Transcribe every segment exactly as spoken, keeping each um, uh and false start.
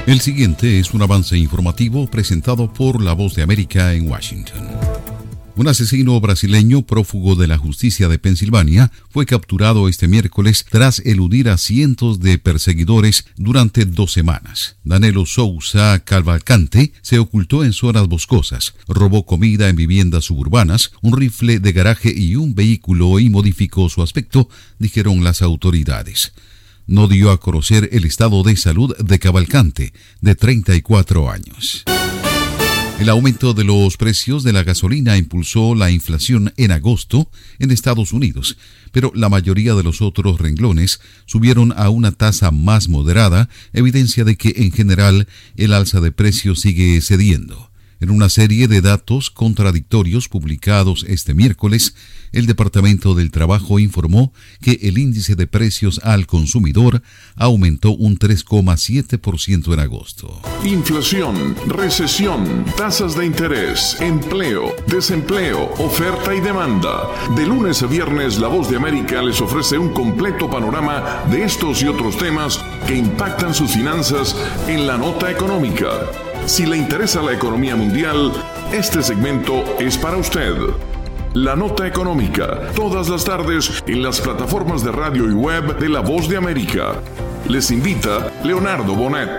El siguiente es un avance informativo presentado por La Voz de América en Washington. Un asesino brasileño prófugo de la justicia de Pensilvania fue capturado este miércoles tras eludir a cientos de perseguidores durante dos semanas. Danilo Souza Cavalcante se ocultó en zonas boscosas, robó comida en viviendas suburbanas, un rifle de garaje y un vehículo y modificó su aspecto, dijeron las autoridades. No dio a conocer el estado de salud de Cavalcante, de treinta y cuatro años. El aumento de los precios de la gasolina impulsó la inflación en agosto en Estados Unidos, pero la mayoría de los otros renglones subieron a una tasa más moderada, evidencia de que en general el alza de precios sigue cediendo. En una serie de datos contradictorios publicados este miércoles, el Departamento del Trabajo informó que el índice de precios al consumidor aumentó un tres coma siete por ciento en agosto. Inflación, recesión, tasas de interés, empleo, desempleo, oferta y demanda. De lunes a viernes, La Voz de América les ofrece un completo panorama de estos y otros temas que impactan sus finanzas en la nota económica. Si le interesa la economía mundial, este segmento es para usted. La Nota Económica, todas las tardes en las plataformas de radio y web de La Voz de América. Les invita Leonardo Bonet.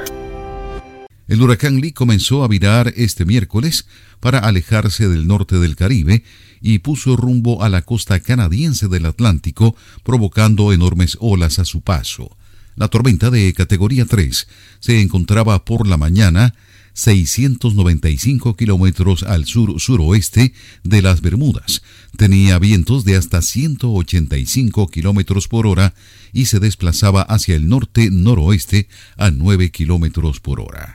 El huracán Lee comenzó a virar este miércoles para alejarse del norte del Caribe y puso rumbo a la costa canadiense del Atlántico, provocando enormes olas a su paso. La tormenta de categoría tres se encontraba por la mañana seiscientos noventa y cinco kilómetros al sur-suroeste de las Bermudas. Tenía vientos de hasta ciento ochenta y cinco kilómetros por hora y se desplazaba hacia el norte-noroeste a nueve kilómetros por hora.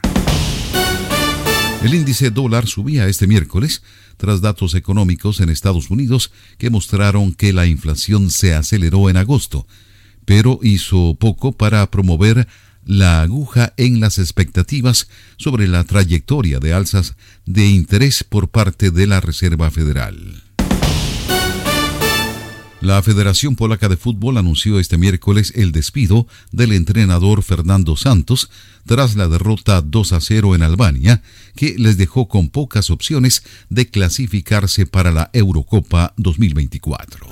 El índice dólar subía este miércoles tras datos económicos en Estados Unidos que mostraron que la inflación se aceleró en agosto, pero hizo poco para promover la aguja en las expectativas sobre la trayectoria de alzas de interés por parte de la Reserva Federal. La Federación Polaca de Fútbol anunció este miércoles el despido del entrenador Fernando Santos tras la derrota dos a cero en Albania, que les dejó con pocas opciones de clasificarse para la Eurocopa dos mil veinticuatro.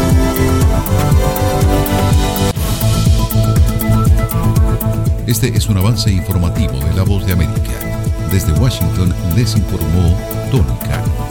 Este es un avance informativo de La Voz de América. Desde Washington les informó Tony Cano.